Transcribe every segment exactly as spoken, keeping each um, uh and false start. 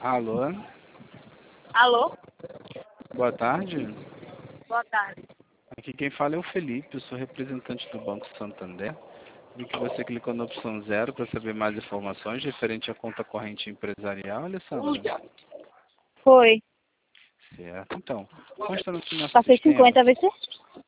Alô? Alô? Boa tarde. Boa tarde. Aqui quem fala é o Felipe, eu sou representante do Banco Santander. Vi que você clicou na opção zero para saber mais informações referente à conta corrente empresarial, Alessandra. Foi. Certo, então. Consta no nosso Passei sistema. cinquenta, vê se.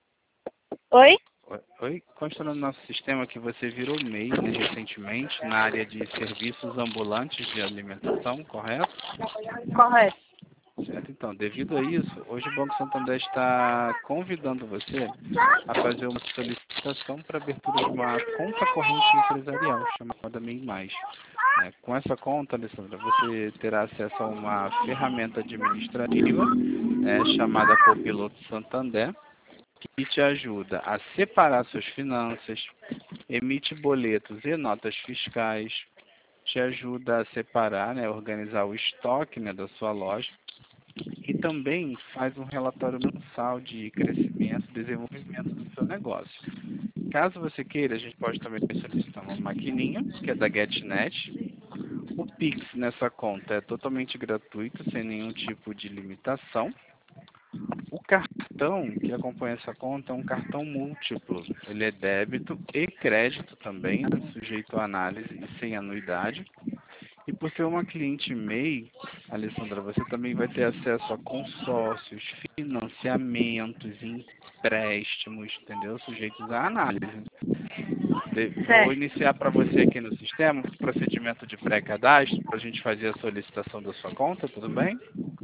Oi? Oi, oi? Consta no nosso sistema que você virou M E I, né, recentemente na área de serviços ambulantes de alimentação, correto? Correto. Certo, então, devido a isso, hoje o Banco Santander está convidando você a fazer uma solicitação para abertura de uma conta corrente empresarial, chamada M E I mais. É, com essa conta, Alessandra, você terá acesso a uma ferramenta administrativa é, chamada Copiloto Santander, que te ajuda a separar suas finanças, emite boletos e notas fiscais, te ajuda a separar, né, organizar o estoque, né, da sua loja, e também faz um relatório mensal de crescimento e desenvolvimento do seu negócio. Caso você queira, a gente pode também solicitar uma maquininha, que é da GetNet. O Pix nessa conta é totalmente gratuito, sem nenhum tipo de limitação. O cartão que acompanha essa conta é um cartão múltiplo. Ele é débito e crédito também, né, sujeito a análise e sem anuidade. E por ser uma cliente M E I, Alessandra, você também vai ter acesso a consórcios, financiamentos, empréstimos, entendeu? Sujeitos à análise. De- Vou Certo. iniciar para você aqui no sistema o procedimento de pré-cadastro para a gente fazer a solicitação da sua conta, tudo bem?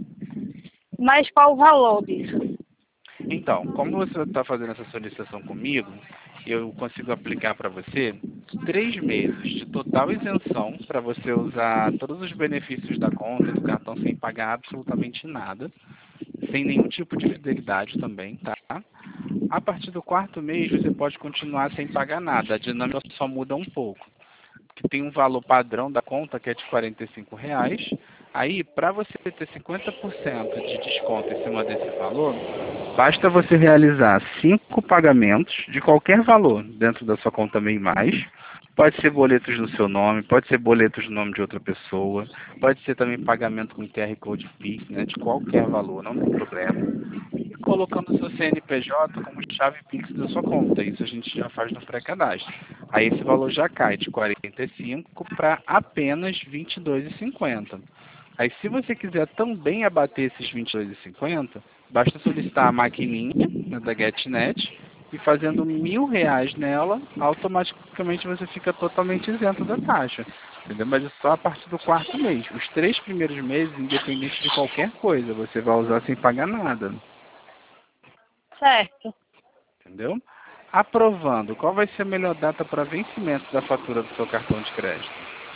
Mas qual o valor disso? Então, como você está fazendo essa solicitação comigo, eu consigo aplicar para você três meses de total isenção para você usar todos os benefícios da conta e do cartão sem pagar absolutamente nada, sem nenhum tipo de fidelidade também, tá? A partir do quarto mês você pode continuar sem pagar nada, a dinâmica só muda um pouco, que tem um valor padrão da conta que é de quarenta e cinco reais. Aí, para você ter cinquenta por cento de desconto em cima desse valor, basta você realizar cinco pagamentos de qualquer valor dentro da sua conta M E I mais. Pode ser boletos no seu nome, pode ser boletos no nome de outra pessoa, pode ser também pagamento com Q R Code Pix, né, de qualquer valor, não tem problema. E colocando o seu C N P J como chave Pix da sua conta. Isso a gente já faz no pré-cadastro. Aí esse valor já cai de quarenta e cinco para apenas vinte e dois reais e cinquenta centavos. Aí se você quiser também abater esses vinte e dois reais e cinquenta centavos, basta solicitar a maquininha, né, da GetNet, e fazendo mil reais nela, automaticamente você fica totalmente isento da taxa. Entendeu? Mas é só a partir do quarto mês. Os três primeiros meses, independente de qualquer coisa, você vai usar sem pagar nada. Certo. Entendeu? Aprovando, qual vai ser a melhor data para vencimento da fatura do seu cartão de crédito?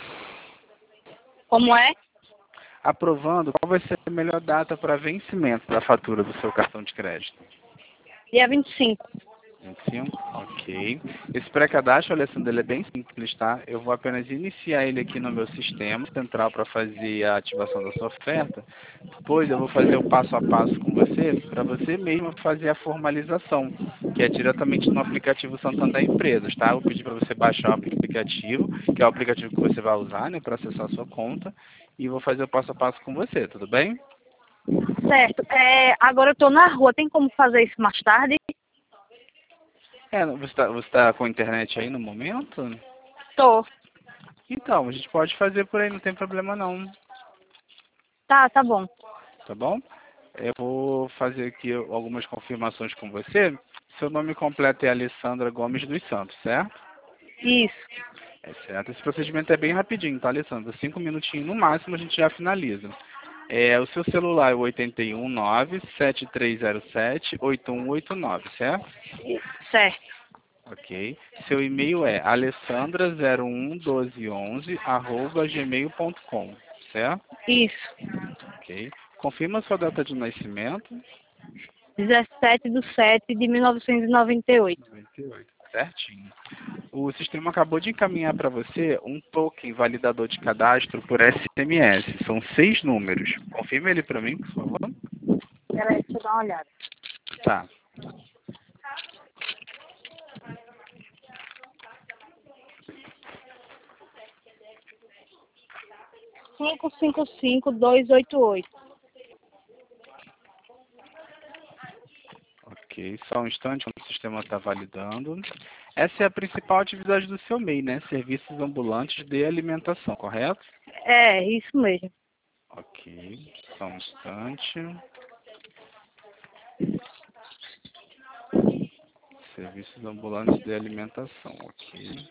Como é? Aprovando, qual vai ser a melhor data para vencimento da fatura do seu cartão de crédito? Dia vinte e cinco. vinte e cinco? Ok. Esse pré-cadastro, Alessandro, ele é bem simples, tá? Eu vou apenas iniciar ele aqui no meu sistema central para fazer a ativação da sua oferta. Depois eu vou fazer o passo a passo com você, para você mesmo fazer a formalização, que é diretamente no aplicativo Santander Empresas, tá? Eu vou pedir para você baixar o aplicativo, que é o aplicativo que você vai usar, né, para acessar a sua conta, e vou fazer o passo a passo com você, tudo bem? Certo. É, agora eu tô na rua, tem como fazer isso mais tarde? É, você está você tá com a internet aí no momento? Tô. Então, a gente pode fazer por aí, não tem problema não, Tá, tá bom. tá bom? Eu vou fazer aqui algumas confirmações com você. Seu nome completo é Alessandra Gomes dos Santos, certo? Isso. É certo. Esse procedimento é bem rapidinho, tá, Alessandra? Cinco minutinhos no máximo a gente já finaliza. É, o seu celular é o oito um nove, sete três zero sete, oito um oito nove, certo? Certo. Ok. Seu e-mail é alessandra zero um um doze onze arroba gmail ponto com, certo? Isso. Ok. Confirma sua data de nascimento. dezessete de setembro de mil novecentos e noventa e oito. noventa e oito. Certinho. O sistema acabou de encaminhar para você um token validador de cadastro por S M S. São seis números. Confirma ele para mim, por favor. Peraí, deixa eu dar uma olhada. Tá. cinco cinco cinco, dois oito oito. Ok, só um instante, o sistema está validando. Essa é a principal atividade do seu M E I, né? Serviços ambulantes de alimentação, correto? É, isso mesmo. Ok, só um instante. Serviços ambulantes de alimentação, ok.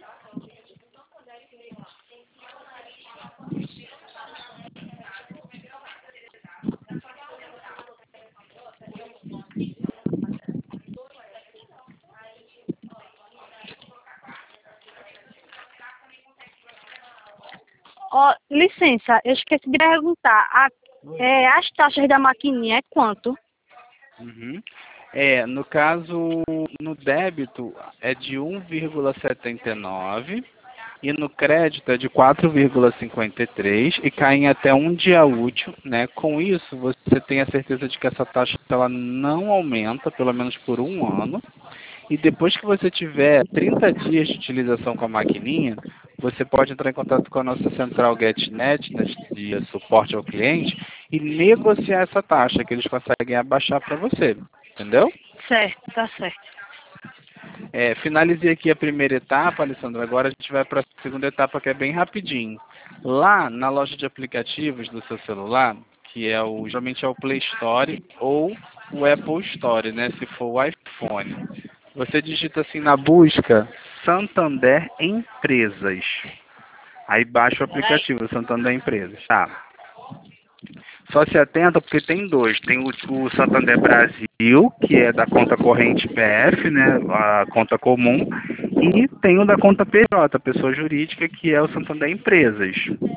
Ó, licença, eu esqueci de perguntar. A, é, as taxas da maquininha é quanto? Uhum. É, no caso, no débito é de um vírgula setenta e nove e no crédito é de quatro vírgula cinquenta e três e cai em até um dia útil, né? Com isso, você tem a certeza de que essa taxa ela não aumenta, pelo menos por um ano. E depois que você tiver trinta dias de utilização com a maquininha, você pode entrar em contato com a nossa central GetNet, né, de suporte ao cliente, e negociar essa taxa, que eles conseguem abaixar para você. Entendeu? Certo, tá certo. É, finalizei aqui a primeira etapa, Alessandro. Agora a gente vai para a segunda etapa, que é bem rapidinho. Lá na loja de aplicativos do seu celular, que é o, geralmente é o Play Store ou o Apple Store, né? Se for o iPhone. Você digita assim na busca Santander Empresas. Aí baixa o aplicativo Santander Empresas. Tá. Só se atenta porque tem dois. Tem o, o Santander Brasil, que é da conta corrente P F, né, a conta comum, e tem o da conta P J, pessoa jurídica, que é o Santander Empresas.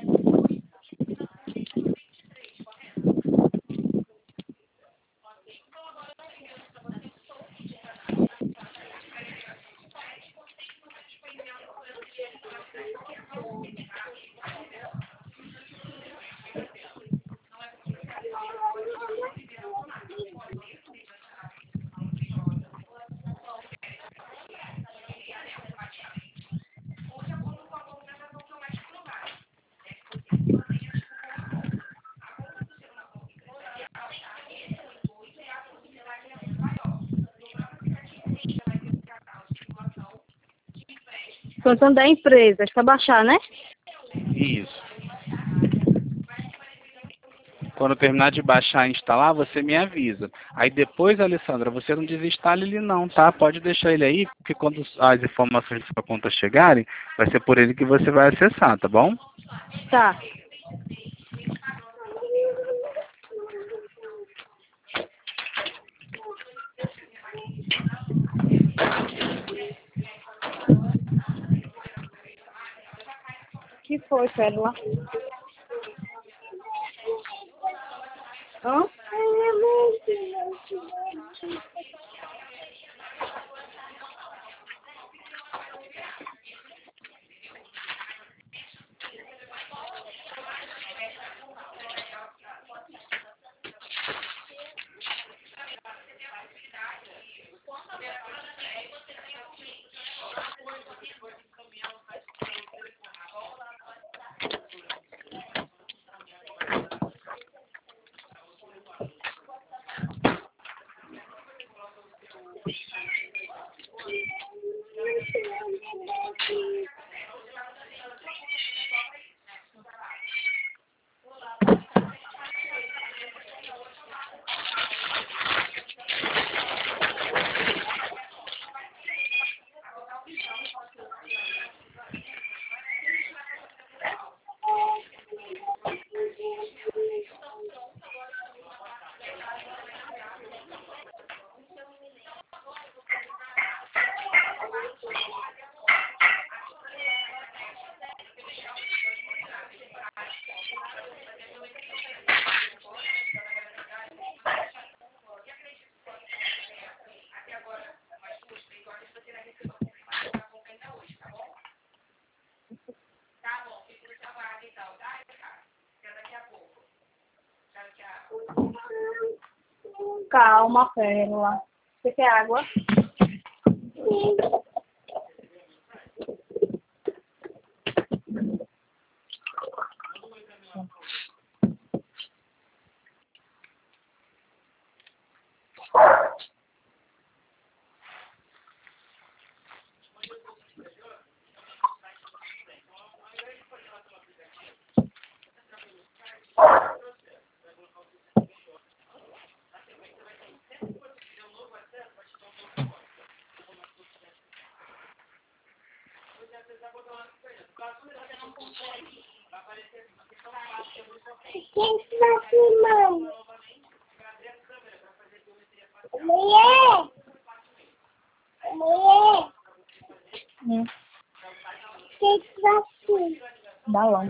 Santander Empresas, para baixar, né? Isso. Quando terminar de baixar e instalar, você me avisa. Aí depois, Alessandra, você não desinstala ele não, tá? Pode deixar ele aí, porque quando as informações da sua conta chegarem, vai ser por ele que você vai acessar, tá bom? Tá. Que foi, Pérola? Hã? Calma, Pérola. Você quer água? Quem está filmando? Mulher! Mulher! Hum, Quem está filmando? dá lá.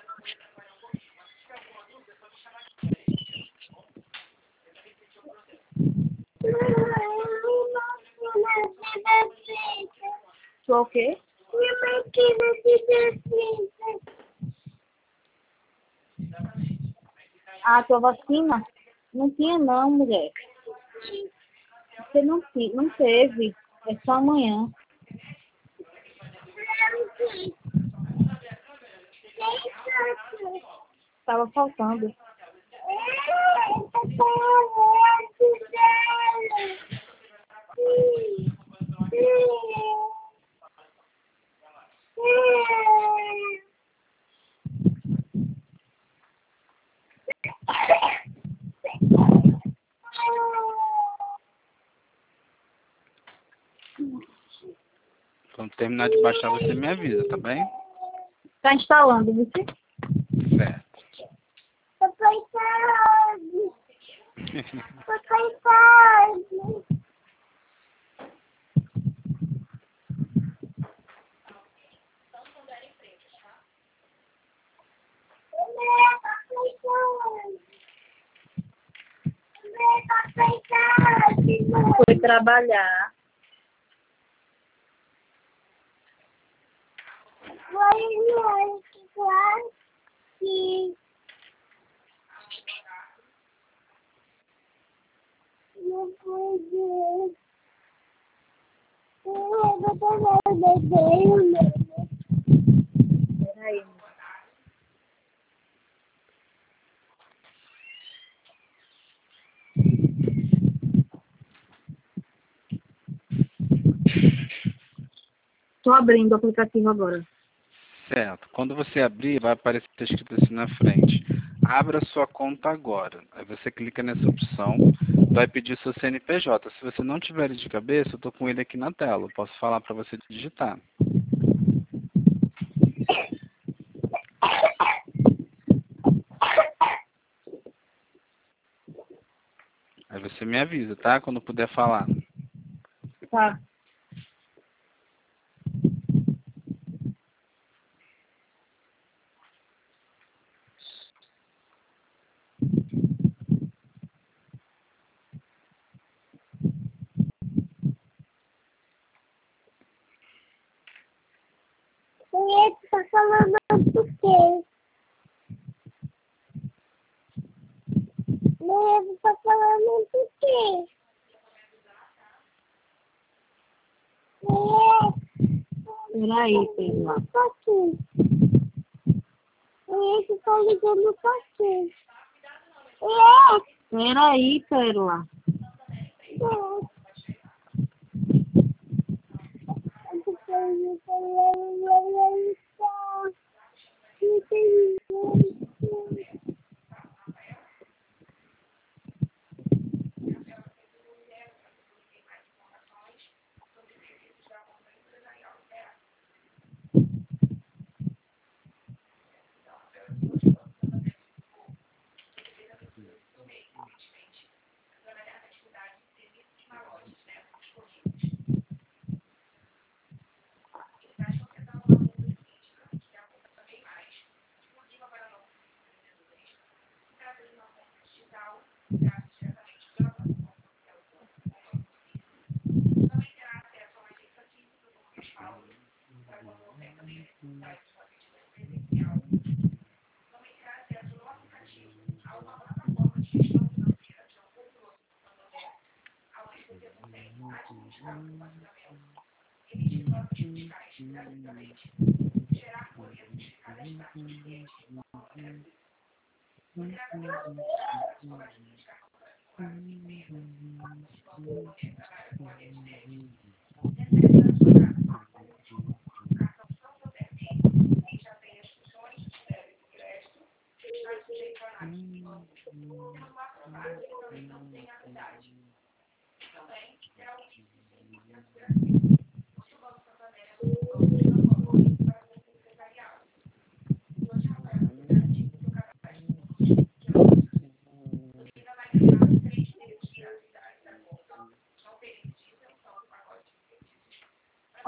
Tu é o quê? Minha máquina de defesa. Ah, tua vacina? Não tinha não, mulher. Você não, ti- não teve. É só amanhã. Tava faltando. Quando terminar de baixar, você me avisa, tá bem? Tá instalando, viu? Certo. Papai sabe. Papai sabe. Foi trabalhar. Vai claro que não pode. Eu vou tomar o desenho. Peraí. Tô abrindo o aplicativo agora. Certo. Quando você abrir, vai aparecer escrito assim na frente. Abra sua conta agora. Aí você clica nessa opção, vai pedir seu C N P J. Se você não tiver ele de cabeça, eu tô com ele aqui na tela. Eu posso falar para você digitar. Aí você me avisa, tá? Quando puder falar. Tá. Ele tá falando do quê? Ele tá falando do quê? Peraí, Pedro. Aqui. Ele tá ligando aqui. Peraí, Pérola.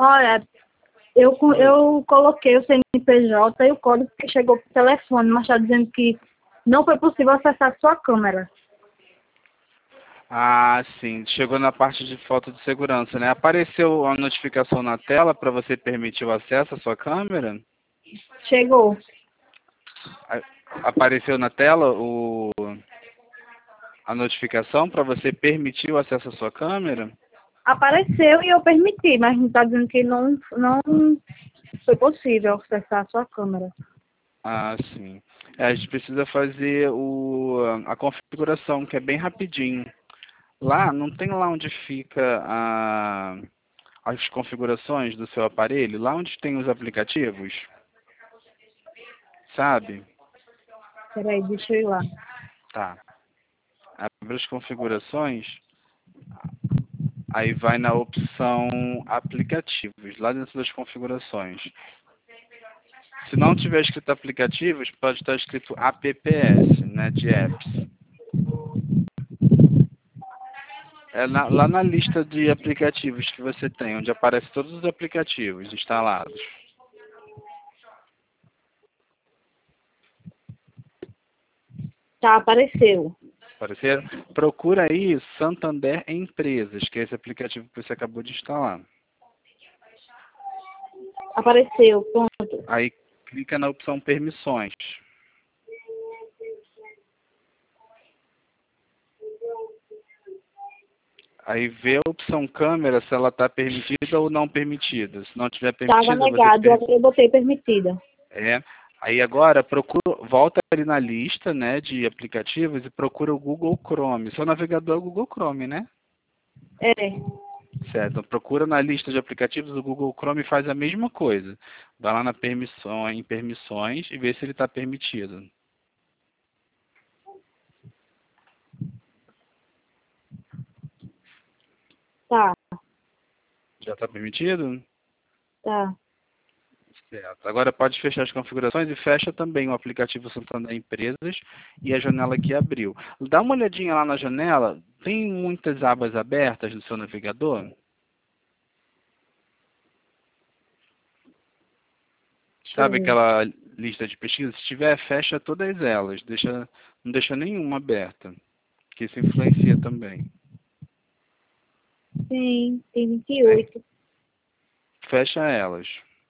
Olha, eu, co- eu coloquei o C N P J e o código que chegou pro telefone, mas está dizendo que não foi possível acessar sua câmera. Ah, sim. Chegou na parte de foto de segurança, né? Apareceu a notificação na tela para você permitir o acesso à sua câmera? Chegou. A- Apareceu na tela o, a notificação para você permitir o acesso à sua câmera? Apareceu e eu permiti, mas está dizendo que não, não foi possível acessar sua câmera. Ah, sim. É, a gente precisa fazer o, a configuração, que é bem rapidinho. Lá, não tem lá onde fica a, as configurações do seu aparelho? Lá onde tem os aplicativos? Sabe? Peraí, deixa eu ir lá. Tá. Abre as configurações, aí vai na opção aplicativos, lá dentro das configurações. Se não tiver escrito aplicativos, pode estar escrito apps, né, de apps. É na- lá na lista de aplicativos que você tem, onde aparecem todos os aplicativos instalados. Tá, apareceu. Apareceram? Procura aí Santander Empresas, que é esse aplicativo que você acabou de instalar. Apareceu, pronto. Aí clica na opção permissões. Aí vê a opção câmera se ela está permitida ou não permitida. Se não estiver Estava permitida, você negado, per... eu botei permitida. é. Aí agora procura, volta ali na lista, né, de aplicativos e procura o Google Chrome. Seu navegador é o Google Chrome, né? É, Certo. Então, procura na lista de aplicativos o Google Chrome e faz a mesma coisa. Vai lá na permissão, em permissões e vê se ele está permitido. tá, Já está permitido? tá. Certo. Agora pode fechar as configurações e fecha também o aplicativo Santander Empresas e a janela que abriu. Dá uma olhadinha lá na janela. Tem muitas abas abertas no seu navegador? Deixa eu Sabe ver. aquela lista de pesquisa? Se tiver, fecha todas elas. Deixa, não deixa nenhuma aberta, que isso influencia também. Tem, tem vinte e Tem? oito. Fecha elas.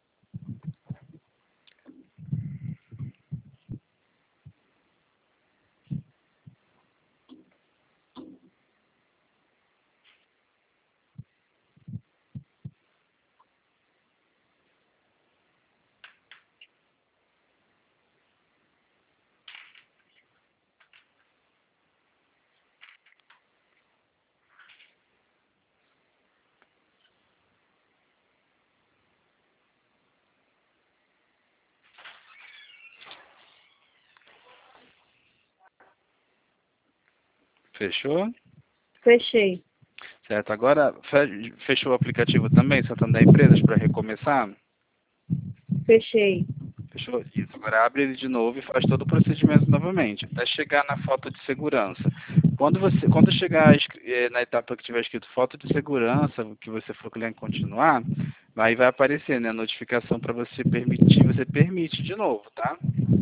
Fechou? Fechei, Certo. Agora, fe- fechou o aplicativo também, Santander Empresas, para recomeçar? fechei. Fechou? Isso. Agora abre ele de novo e faz todo o procedimento novamente, até chegar na foto de segurança. Quando você, quando chegar escri- eh, na etapa que tiver escrito foto de segurança, que você for clicar em continuar, aí vai aparecer, né, a notificação para você permitir, você permite de novo, tá?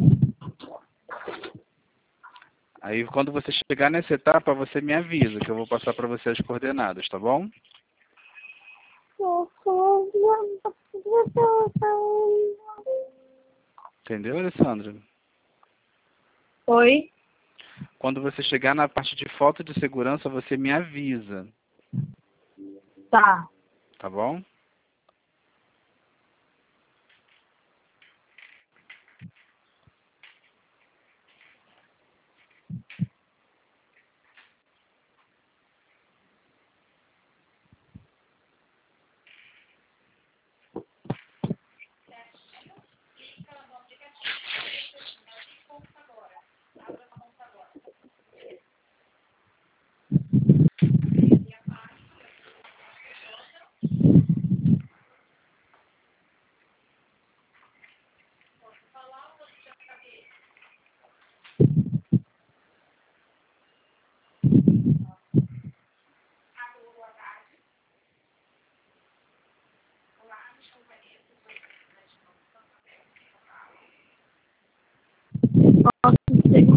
Aí quando você chegar nessa etapa, você me avisa, que eu vou passar para você as coordenadas, tá bom? Entendeu, Alessandra? Oi? Quando você chegar na parte de foto de segurança, você me avisa, Tá. tá bom?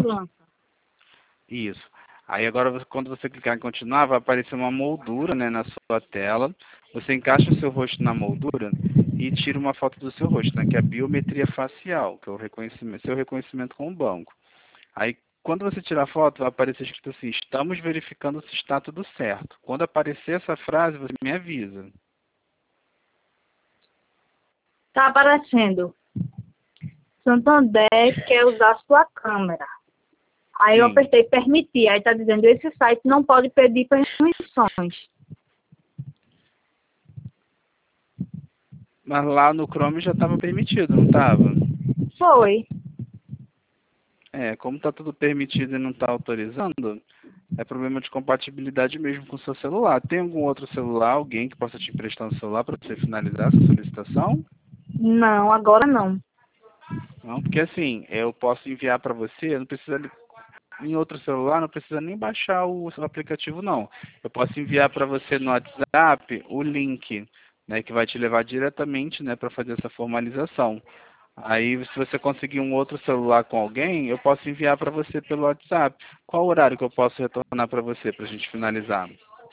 lança. Isso. Aí agora, você- quando você clicar em continuar, vai aparecer uma moldura, né, na sua tela. Você encaixa o seu rosto na moldura e tira uma foto do seu rosto, né, que é a biometria facial, que é o reconhecimento, seu reconhecimento com o banco. Aí, quando você tirar a foto, vai aparecer escrito assim: estamos verificando se está tudo certo. Quando aparecer essa frase, você me avisa. Tá aparecendo. Santander quer usar sua câmera. Aí eu Sim. apertei permitir. Aí tá dizendo, esse site não pode pedir permissões. Mas lá no Chrome já estava permitido, não estava? Foi. É, como está tudo permitido e não está autorizando, é problema de compatibilidade mesmo com o seu celular. Tem algum outro celular, alguém que possa te emprestar um celular para você finalizar essa solicitação? Não, agora não. Não, porque assim, eu posso enviar para você, não precisa li- em outro celular, não precisa nem baixar o seu aplicativo, não. Eu posso enviar para você no WhatsApp o link, né, que vai te levar diretamente, né, para fazer essa formalização. Aí, se você conseguir um outro celular com alguém, eu posso enviar para você pelo WhatsApp. Qual horário que eu posso retornar para você, para a gente finalizar?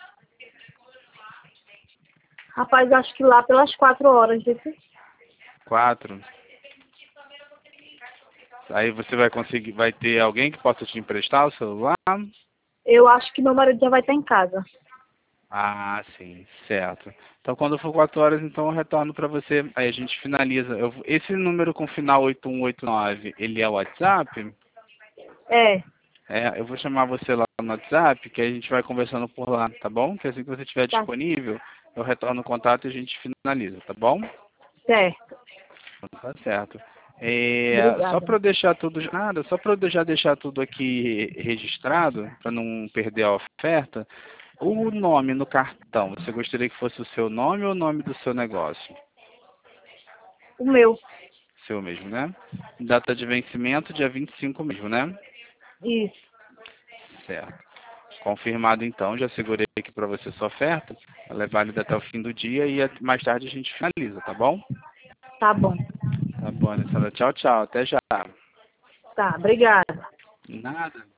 Rapaz, acho que lá pelas quatro horas. Desse... Quatro. Aí você vai conseguir, vai ter alguém que possa te emprestar o celular? Eu acho que meu marido já vai estar em casa. Ah, sim, certo. Então, quando for quatro horas, então eu retorno para você. Aí a gente finaliza. Eu, esse número com final oito um oito nove, ele é o WhatsApp? É, É, eu vou chamar você lá no WhatsApp, que a gente vai conversando por lá, tá bom? Que assim que você estiver tá disponível, eu retorno o contato e a gente finaliza, tá bom? certo. Tá certo. É, só Obrigada. para eu deixar tudo, nada, só para eu já deixar tudo aqui registrado, para não perder a oferta, o nome no cartão, você gostaria que fosse o seu nome ou o nome do seu negócio? O meu. Seu mesmo, né? Data de vencimento, dia vinte e cinco mesmo, né? Isso. Certo. Confirmado então, já segurei aqui para você sua oferta. Ela é válida até o fim do dia e a- mais tarde a gente finaliza, tá bom? Tá bom. Tá bom, Alessandra. Tchau, tchau. Até já. Tá, obrigada. Nada.